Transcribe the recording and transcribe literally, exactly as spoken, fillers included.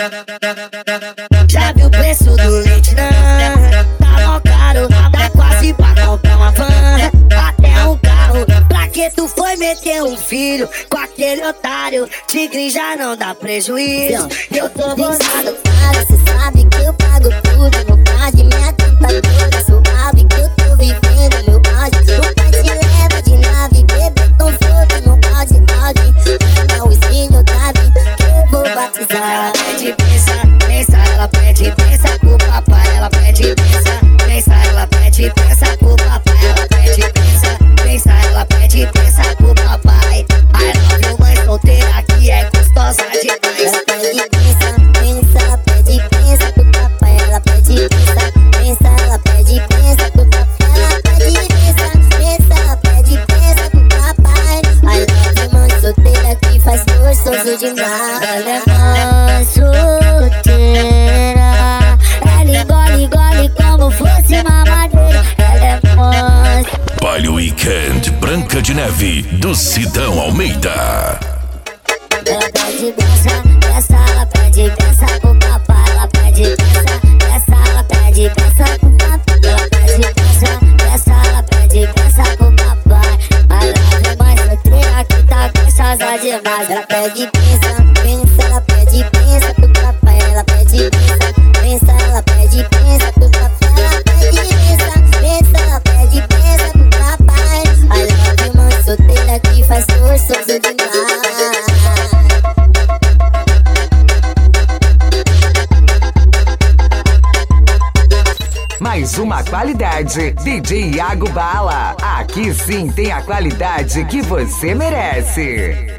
Já viu o preço do leite, não? Tá mó caro, dá quase pra comprar uma van, até um carro. Pra que tu foi meter um filho com aquele otário? Tigre já não dá prejuízo. Eu tô gostado, cara, cê sabe que eu pago tudo. Não pode minha conta toda, suave que eu tô vivendo meu ódio. O pai te leva de nave, bebê com fogo, não pode, pode. Leva o espinho, Davi, que eu vou batizar. Ela pede pensa, pensa, ela pede pensa pro papai. Ela pede pensa, pensa, ela pede pensa pro papai. Ela pede pensa, pensa, ela pede pensa pro papai. I love you, mãe solteira que é gostosa demais. Ela pede pensa, pensa, ela pede pensa pro papai. Ela pede pensa, pensa, ela pede pensa pro papai. Ela pede pensa, pensa, ela pede pensa pro papai. I love you, mãe solteira que faz gostoso demais. Ela é mãe solteira, ela engole, engole como fosse mamadeira. Ela é mãe. Baile Weekend Branca de Neve do Sidão Almeida. Ela pede pensa, pensa, ela pede pensa pro papai. Ela pede pensa, pensa, ela pede pensa pro papai. Ela pede pensa, pensa, ela pede pensa pro papai. A love mais solteira que tá gostosa demais. Ela pede pensa, pensa, ela pede pensa pro papai. Ela pede pensa, pensa, ela pede pensa pro papai. Ela pede pensa, pensa, ela pede pensa pro papai. A love mais solteira que faz gostoso demais. Mais uma qualidade, D J Iago Bala. Aqui sim tem a qualidade que você merece.